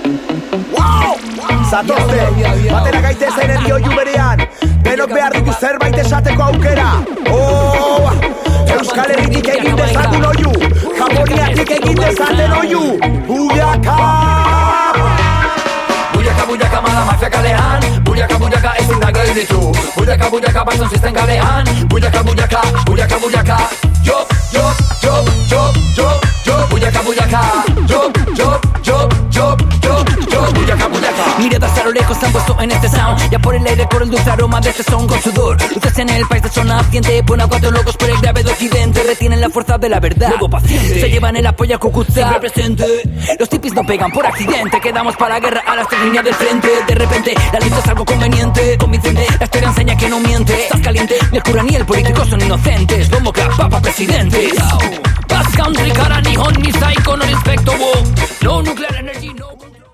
Wow! Zatozte, batera gaitezen erio juberean. Denok behar dugu zerbait esateko aukera. Oh! Euskal Herritik egin dezagun oiu, Japoniatik egin dezaten oiu. Buyaka! Buyaka, buyaka, mala mafia kalean. Buyaka, buyaka, ezin da gelditu. Buyaka, buyaka, batzon zisten galean. Buyaka, buyaka, buyaka, buyaka. Jo, jo, jo, jo, jo, jo. Buyaka, buyaka. Jo, jo, jo, jo, jo, jo. Buyaka, buyaka. Miradas a lo lejos se han puesto en este sound. Ya por el aire corre el dulce aroma de este son con sudor. Luces en el país de zona naciente. Ponen a cuatro locos por el grave de occidente. Retienen la fuerza de la verdad. Luego paciente. Se llevan el apoyo a Cúcuta. Siempre presente. Los tipis no pegan por accidente. Quedamos para la guerra a las 3 líneas del frente. De repente la lista es algo conveniente. Convincente. La historia enseña que no miente. Estás caliente. Ni el cura ni el político son inocentes. Como que papa presidente. Bass country, cara, nihon, ni psycho, no respecto. No nuclear energy, no control.